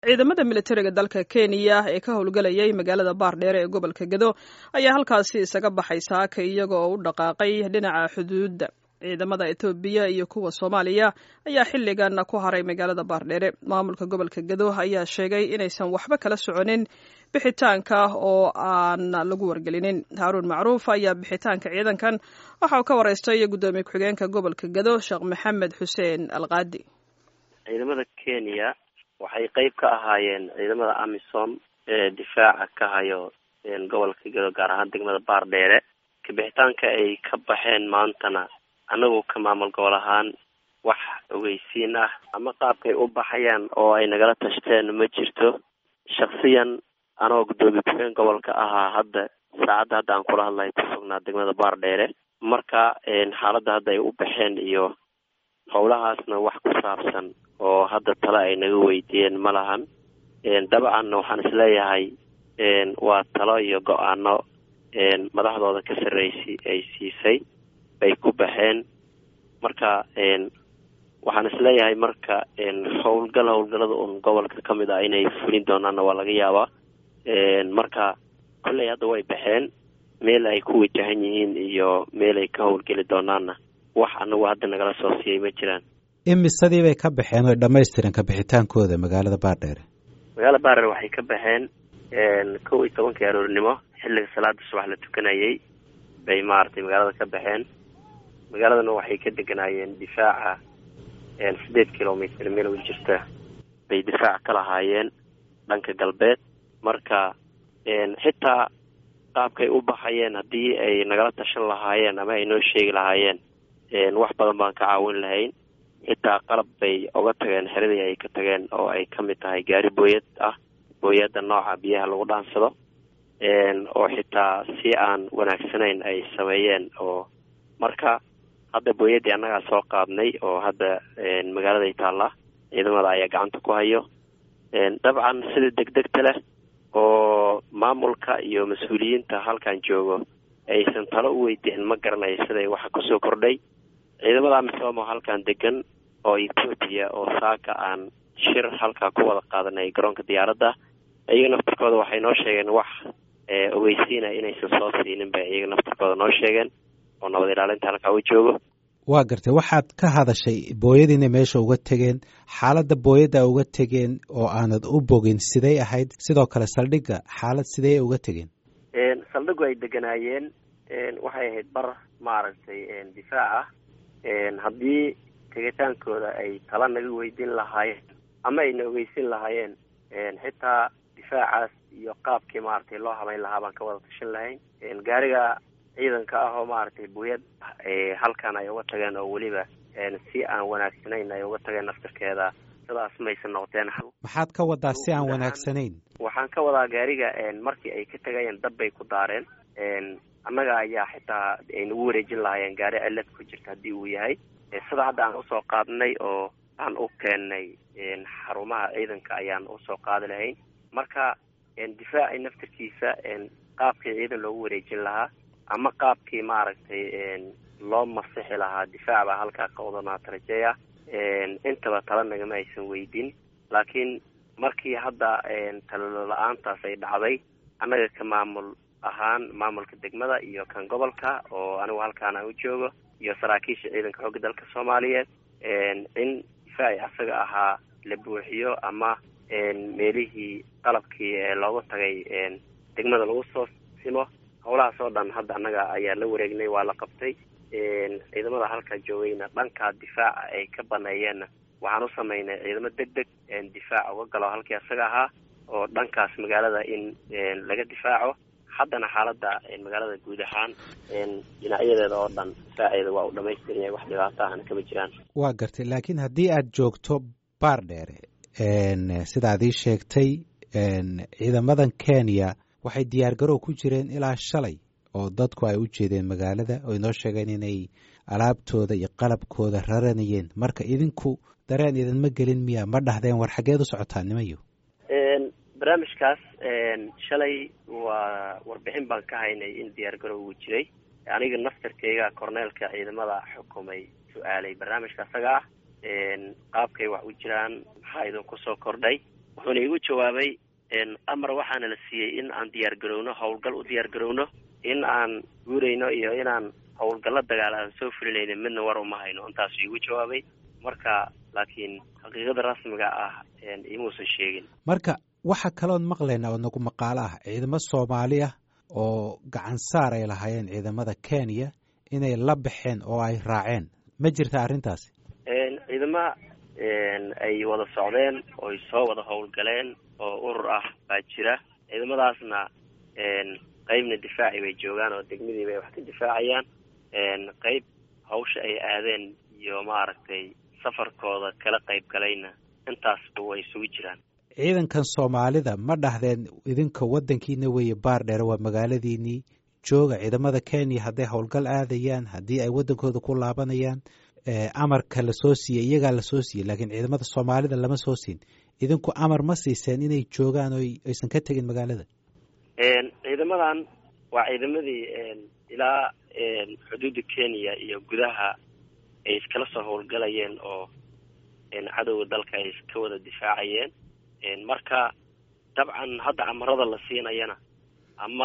ciidamada militariga dalka Kenya ee ka howlgalayay magaalada Baardheere ee gobolka Gedo ayaa halkaasi isaga baxay saaka iyagoo u dhaqaaqay dhinaca xuduudda. Ciidamada Itoobiya iyo kuwa Soomaaliya ayaa xilligan ku haray magaalada Baardheere. Maamulka gobolka Gedo ayaa sheegay inaysan waxba kala soconin bixitaanka oo aan lagu wargelinin. Haruun Macruuf ayaa bixitaanka ciidankan waxa uu ka wareystay gudoomiye ku-xigeenka gobolka Gedo Sheekh Maxamed Xuseen Alqaadi. ciidamada Kenya waxay qayb ka ahaayeen ciidamada AMISOM ee difaaca ka hayo gobolka Gedo gaar ahaan degmada Baardheere. Ka bixitaanka ay ka baxeen maantana anagu ka maamul gobol ahaan wax ogeysiin ah ama qaabkay u baxayaan oo ay nagala tashteen ma jirto. Shakhsiyan anoo gudoomiye ku-xigeen gobolka ahaa hadda saacada hadda aan kula hadlayo ku sugnaa degmada Baardheere. Marka xaaladda hadda ay u baxeen iyo howlahaasna wax ku saabsan oo hadda tala ay naga weydiiyeen ma lahan. Dabcan waxaan isleeyahay waa talo iyo go-aano madaxdooda ka sarreysay ay siisay bay ku baxeen. Marka waxaan isleeyahay marka howlgallada un gobolka ka mid ah inay fulin doonaanna waa laga yaabaa. Marka kolley hadda way baxeen meel ay ku wajahan yihiin iyo meel ay ka howlgeli doonaanna wax anagu hadda nagala soo siiyey ma jiraan. imisadii bay ka baxeen oo dhammaystiran ka bixitaankooda magaalada Baardheere. magaalada Baardheere waxay ka baxeen 11 aroornimo xilliga salaada subax la tukanayay bay maartay magaalada ka baxeen. magaaladana waxay ka deganaayeen difaaca 8 kilomitir meel u jirta bay difaac ka lahaayeen dhanka galbeed. marka xitaa qaabkay u baxayeen haddii ay nagala tashan lahaayeen ama ay noo sheegi lahaayeen wax badan baan ka caawin lahayn. xitaa qalab bay uga tageen xeradii ay ka tageen oo ay ka mid tahay gaari booyad ah, booyadda nooca biyaha lagu dhaansado oo xitaa si aan wanaagsanayn ay sameeyeen. oo marka hadda booyaddii annagaa soo qaadnay oo hadda magaaladay taalla ciidamada ayaa gacanta ku hayo. dabcan sida degdegta leh oo maamulka iyo mas-uuliyiinta halkan joogo aysan talo u weydiin ma garanayo siday waxa kusoo kordhay. ciidamada AMISOM oo halkan degan oo Ethiopia oo saaka aan shir halkaa ku wada qaadanay garoonka diyaaradda iyaga naftirkooda waxay noo sheegeen wax ogeysiina inaysan soo siinin bay iyaga naftirkooda noo sheegeen oo nabad ilaalinta halkaa u joogo. waa gartay waxaad ka hadashay booyadiina meesha uga tegeen, xaaladda booyadda uga tegeen oo aanad u bogin siday ahayd, sidoo kale saldhigga xaalad sidee uga tegeen? saldhiggu ay deganaayeen waxay ahayd bar maaragtay difaac ah. haddii tegitaankooda ay tala naga weydiin lahaayeen ama ayna ogeysin lahaayeen xitaa difaacaas iyo qaabkii maaragtay loo habayn lahaa baan ka wada tashan lahayn. gaariga ciidanka ah oo maaragtay booyad halkan ay uga tageen oo weliba si aan wanaagsanayn ay uga tageen naftirkeeda sidaas maysan noqdeen. maxaad ka wadaa si aan wanaagsanayn? waxaan ka wadaa gaariga markii ay ka tagayeen dab bay ku daareen. annaga ayaa xitaa ay nagu wareejin lahaayeen gaari cilad ku jirta haddii uu yahay. sida hadda aan usoo qaadnay oo aan u keennay xarumaha ciidanka ayaan usoo qaadi lahayn. marka difaaci naftirkiisa qaabkii ciidan loogu wareejin lahaa ama qaabkii maaragtay loo masixi lahaa difaac baa halkaa ka wadanaata rajeeya. intaba tala nagama aysan weydin, laakiin markii hadda talo la-aantaas ay dhacday annaga ka maamul ahaan maamulka degmada iyo kan gobolka oo anigu halkaan aan u joogo iyo saraakiisha ciidanka xoogga dalka Soomaaliyeed in difaaci asaga ahaa la buuxiyo ama meelihii qalabkii looga tagay degmada lagu soo simo. howlahaas oo dhan hadda annaga ayaa la wareegnay, waa la qabtay. ciidamada halkaa joogayna dhanka difaaca ay ka baneeyeenna waxaan u samaynay ciidamo degdeg difaac uga galo halkii asaga ahaa oo dhankaas magaalada in laga difaaco. haddana xaaladda magaalada guud ahaan dhinacyadeeda oo dhan difaaceeda waa u dhamaystiran yahay, wax dhibaato ahna kama jiraan. waa gartay, laakiin haddii aad joogto Baardheere sidaad ii sheegtay ciidamadan Kenya waxay diyaargarow ku jireen ilaa shalay oo dadku ay u jeedeen magaalada oo inoo sheegeen inay alaabtooda iyo qalabkooda raranayeen. marka idinku dareen idinma gelin miya? ma dhahdeen war xaggeed u socotaan nimayo? barnaamijkaas shalay waa warbixin baan ka haynay in diyaargarow uu jiray. aniga naftarkeyga korneelka ciidamada xukumay su-aalay barnaamijka asaga ah qaabkay wax u jiraan, maxaa idinku soo kordhay. wuxuuna igu jawaabay amar waxaana la siiyey in aan diyaar garowno, howlgal u diyaar garowno, in aan guurayno iyo inaan howlgalla dagaal aan soo fulinayno midna war uma hayno. intaasuu igu jawaabay. marka laakiin xaqiiqada rasmiga ah imuusan sheegin. marka waxaa kaloon maqlaynaa oo nagu maqaalo ah ciidamo Soomaali ah oo gacan saar ay lahaayeen ciidamada Kenya inay la baxeen oo ay raaceen. ma jirta arrintaasi? ciidama ay wada socdeen oo ay soo wada howlgaleen oo urur ah baa jira. ciidamadaasna qaybna difaaci bay joogaan oo degmadii bay wax ka difaacayaan. qayb hawsha ay aadeen iyo maaragtay safarkooda kala qayb galayna intaasba way isugu jiraan. ciidankan Soomaalida ma dhahdeen idinka wadankiina weeye Baardheere waa magaaladiinii jooga, ciidamada Kenya hadday howlgal aadayaan, haddii ay wadankooda ku laabanayaan, amarka la soo siiyey iyagaa la soo siiyey, laakiin ciidamada Soomaalida lama soo siin. idinku amar ma siiseen inay joogaan oo aysan ka tegin magaalada? ciidamadan waa ciidamadii ilaa xuduudda Kenya iyo gudaha ay iskala soo howlgalayeen oo cadowga dalka ay iska wada difaacayeen. marka dabcan hadda amarada la siinayana ama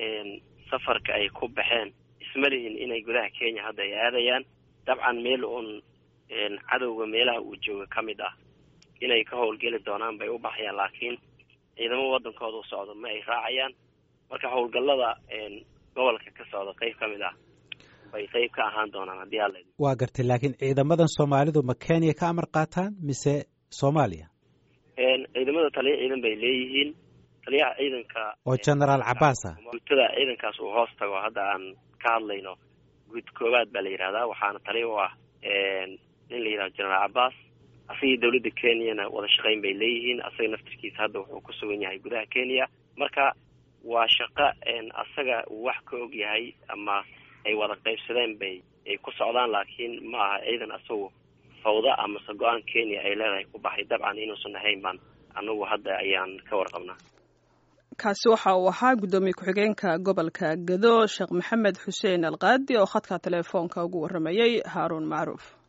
safarka ay ku baxeen isma lihin inay gudaha Kenya hadda ay aadayaan. dabcan meel uun cadowga meelaha uu jooga ka mid ah inay ka howlgeli doonaan bay u baxayaan, laakiin ciidamo wadankooda u socdo ma ay raacayaan. marka howlgallada gobolka ka socda qayb ka mid ah bay qayb ka ahaan doonaan haddii alla idin. waa gartay, laakiin ciidamadan Soomaalidu ma Kenya ka amar qaataan mise Soomaaliya? ciidamada taliya ciidan bay leeyihiin. taliyaha ciidanka oo General Abbas ah. guutada ciidankaas uu hoos tago hadda aan ka hadlayno guud koowaad baa la yidhahdaa, waxaana taliya u ah nin la yidhahdo General Abbas. asagii dawladda Kenyana wada shaqayn bay leeyihiin. asaga naftirkiisa hadda wuxuu ku sugan yahay gudaha Kenya. marka waa shaqo asaga uu wax ka og yahay ama ay wada qaybsadeen bay ay ku socdaan, laakiin ma aha ciidan asagu fawda amase go-aan Kenya ay leedahay ku baxay. dabcan inuusan ahayn baan anagu hadda ayaan ka warqabnaa. kaasi waxa uu ahaa guddoomiye ku-xigeenka gobolka Gado Sheekh Maxamed Xuseen Alqaadi oo khadka telefoonka ugu waramayay Haaruun Macruuf.